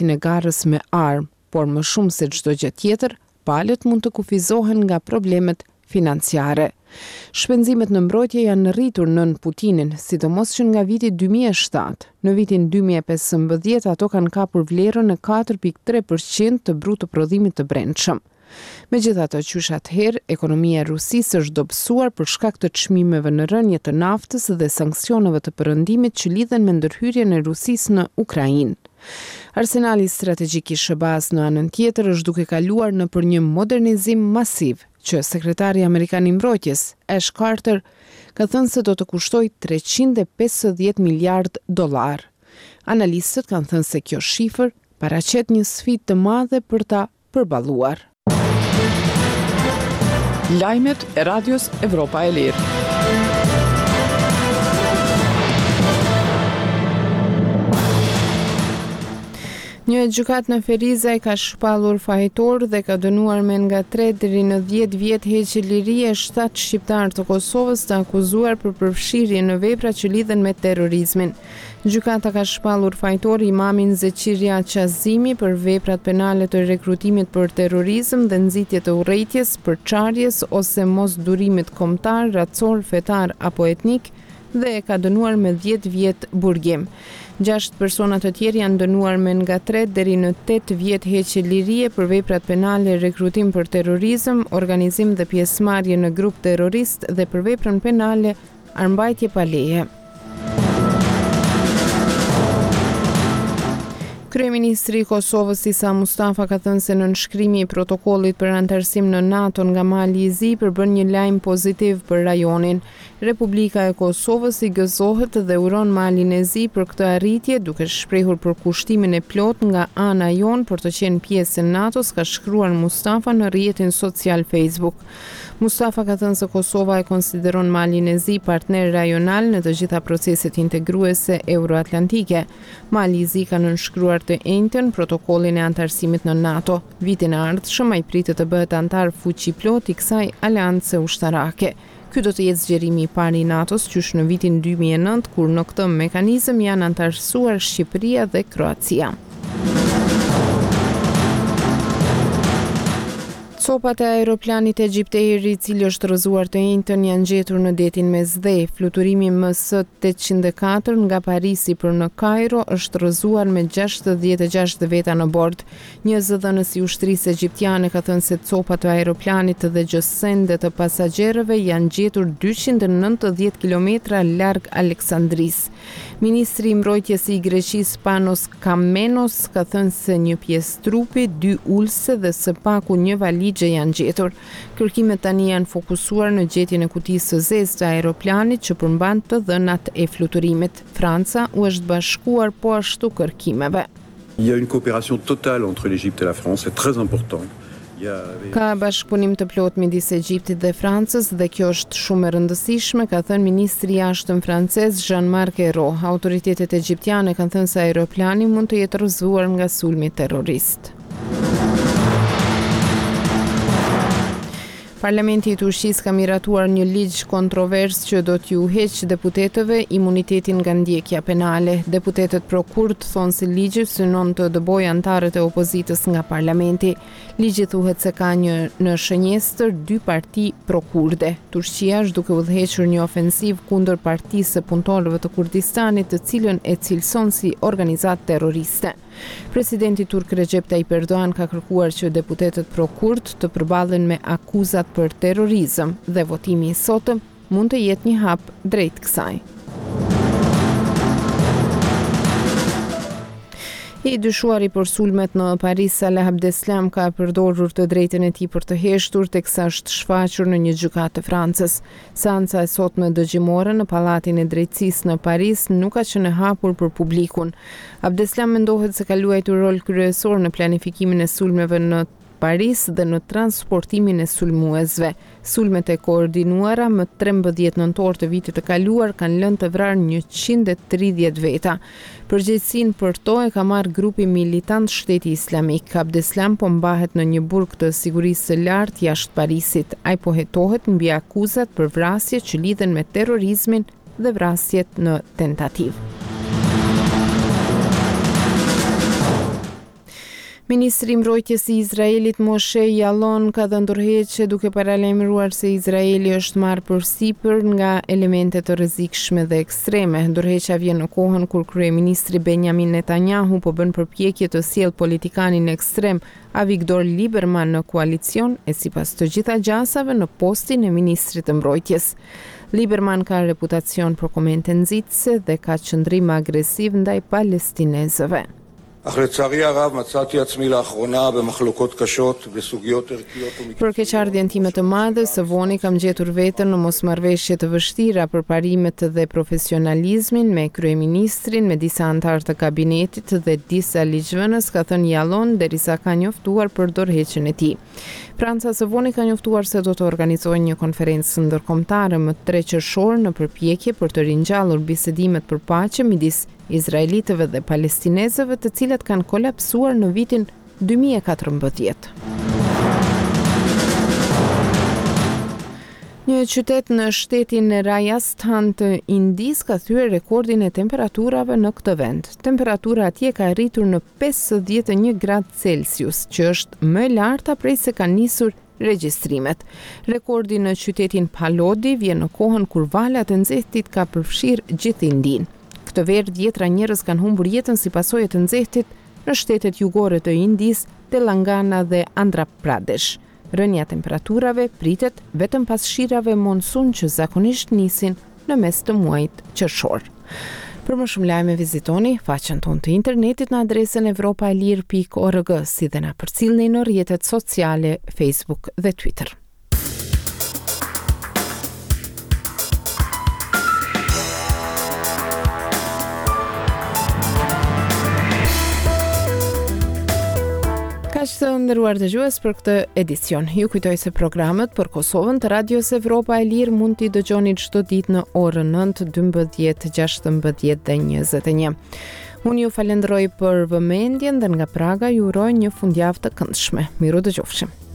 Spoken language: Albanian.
në garës me armë, por më shumë se çdo gjë tjetër, palët mund të kufizohen nga problemet financiare. Shpenzimet në mbrojtje janë rritur nën Putinin, sidomos që nga viti 2007. Në vitin 2015 ato kanë kapur vlerën në 4.3% të bruto prodhimit të brendshëm. Megjithatë, qysh atëherë, ekonomia e Rusisë është dobësuar për shkak të çmimeve në rënje të naftës dhe sanksioneve të perëndimit që lidhen me ndërhyrjen e Rusisë në Ukrainë. Arsenali strategjik i SBA-s në anën tjetër është duke kaluar nëpër një modernizim masiv, që sekretari amerikan i mbrojtjes, Ash Carter, ka thënë se do të kushtoj $350 miliard. Analistët kanë thënë se kjo shifër paraqet një sfidë të madhe për ta përballuar. Lajmet e Radios Evropa e Lirë. Një gjykat në Ferizaj ka shpallur fajtor dhe ka dënuar me nga 3 deri në 10 vjet heqje lirie 7 shqiptar të Kosovës të akuzuar për përfshirje në vepra që lidhen me terrorizmin. Gjykata ka shpallur fajtor Imamin Zeqiria Qazimi për veprat penale të rekrutimit për terrorizëm dhe nxitje të urrejtjes, përçarjes ose mosdurimit kombëtar, racor, fetar apo etnik dhe e ka dënuar me 10 vjet burgim. 6 persona të tjerë janë dënuar me nga 3 deri në 8 vjet heqje lirie për veprat penale, rekrutim për terrorizëm, organizim dhe pjesëmarrje në grup terrorist dhe për veprën penale armbajtje pa leje. Kryeministri i Kosovës Isa Mustafa ka thënë se në nënshkrimi i protokollit për anëtarësim në NATO nga Mali i Zi përbën një lajm pozitiv për rajonin. Republika e Kosovës i gëzohet dhe uron Malin e Zi për këtë arritje, duke shprehur përkushtimin e plot nga ana jon për të qenë pjesë e NATO-s, ka shkruar Mustafa në rrjetin social Facebook. Mustafa ka thënë se Kosova e konsideron Malin e Zi partner rajonal në të gjitha proceset integruese euroatlantike. Mali i Zi ka nënshkruar të njëjtën protokollin e antarësimit në NATO. Vitin e ardhshëm ai pritet të bëhet antar fuqiplot i kësaj aleance ushtarake. Ky do të jetë zgjerimi i parë i NATO-s qysh në vitin 2009, kur në këtë mekanizëm janë antarësuar Shqipëria dhe Kroacia. Copat e aeroplanit egjipteir i cili është rrëzuar të njëjtën janë gjetur në detin Mesdhe. Fluturimi MS-804 nga Parisi për në Kairo është rrëzuar me 66 veta në bord. Një zëdhënës i ushtrisë egjiptiane ka thënë se copat e aeroplanit dhe gjësende të pasagjerëve janë gjetur 290 kilometra larg Aleksandris. Ministri i mbrojtjes i Greqisë Panos Kamenos ka thënë se një pjesë trupi, 2 ulse dhe së paku një valigje janë gjetur. Kërkimet tani janë fokusuar në gjetjen e kutisë së zezë të aeroplanit që përmban të dhënat e fluturimit. Franca u është bashkuar po ashtu kërkimeve. Il y a une coopération totale entre l'Égypte et la France, c'est très important. Ka bashkëpunim të plot midis Egjiptit dhe Francës dhe kjo është shumë e rëndësishme, ka thënë ministri i jashtëm francez Jean-Marc Ayrault. Autoritetet egjiptiane kanë thënë se aeroplani mund të jetë rrëzuar nga sulmi terrorist. Parlamenti i Turqisë ka miratuar një ligj kontrovers që do t'ju heqë deputetëve imunitetin nga ndjekja penale. Deputetët pro-kurd thonë se ligji synon të dëbojë antarët e opozitës nga parlamenti. Ligji thuhet se ka në shënjestër 2 parti pro-kurde. Turqia është duke udhëhequr një ofensiv kundër partisë së punëtorëve të Kurdistanit, të cilën e cilëson si organizatë terroriste. Presidenti turk Recep Tayyip Erdogan ka kërkuar që deputetët pro-kurd të përballen me akuzat për terrorizëm dhe votimi i sotëm mund të jetë një hap drejt kësaj. I dyshuari për sulmet në Paris, Salah Abdeslam ka përdorur të drejtën e tij për të heshtur, teksa është shfaqur në një gjykatë të Francës. Seanca e sotme dëgjimore në Pallatin e Drejtësisë në Paris nuk ka qenë e hapur për publikun. Abdeslam mendohet se ka luajtur rol kryesor në planifikimin e sulmeve në Paris dhe në transportimin e sulmuesve. Sulmet e koordinuara më 13 nëntor të vitit të kaluar kanë lënë të vrarë 130 veta. Përgjegjësinë për to e ka marrë grupi militant Shteti Islamik. Abdeslam po mbahet në një burg të sigurisë së lartë jashtë Parisit. Ai po hetohet mbi akuzat për vrasje që lidhen me terrorizmin dhe vrasjet në tentativë. Ministri i Mbrojtjes i Izraelit Moshe Yaalon ka dhënë ndërheqje duke paralajmëruar se Izraeli është marrë përsipër nga elemente të rrezikshme dhe ekstreme. Ndërheqja vjen në kohën kur kryeministri Benjamin Netanyahu po bën përpjekje të sjellë politikanin ekstrem Avigdor Lieberman në koalicion e sipas të gjitha gjasave në postin e ministrit të mbrojtjes. Lieberman ka reputacion për komente nxitëse dhe ka qëndrim agresiv ndaj palestinezëve. אך לצערי הרב מצאתי עצמי לאחרונה במחלוקות קשות בסוגיות ערכיות Për keqardhjen time të madhe, së voni kam gjetur veten në mosmarrveshje të vështira për parimet dhe profesionalizmin me kryeministrin, me disa anëtar të kabinetit dhe disa ligjvënës, ka thënë Yaalon derisa ka njoftuar për dorëheqjen e tij. Franca së voni ka njoftuar se do të organizojë një konferencë ndërkombëtare më 3 qershor në përpjekje për të ringjallur bisedimet për paqe midis izraelitëve dhe palestinezëve, të cilat kanë kolapsuar në vitin 2014. Një qytet në shtetin Rajasthan të Indis ka thyer rekordin e temperaturave në këtë vend. Temperatura atje ka arritur në 51 gradë Celsius, që është më e larta prej se kanë nisur regjistrimet. Rekordi në qytetin Palodi vjen në kohën kur valat e nxehtit ka përfshirë gjithë Indin. Këtë verë dhjetra njerëz kanë humbur jetën si pasojë të nxehtit në shtetet jugore të Indis, Telangana dhe Andhra Pradesh. Rënja temperaturave pritet vetëm pas shirave monsun që zakonisht nisin në mes të muajit qershor. Për më shumë lajme vizitoni faqen tonë të internetit në adresën evropaelir.org, si dhe na përcillni në rrjetet sociale Facebook dhe Twitter. Kaq të nderuar dëgjues për këtë edicion. Ju kujtoj se programet për Kosovën të Radios Evropa e Lirë mund t'i dëgjoni çdo ditë në orën 9, 12, 16 dhe 21. Unë ju falenderoj për vëmendjen dhe nga Praga ju uroj një fundjavë të këndshme. Miru dëgjofshim.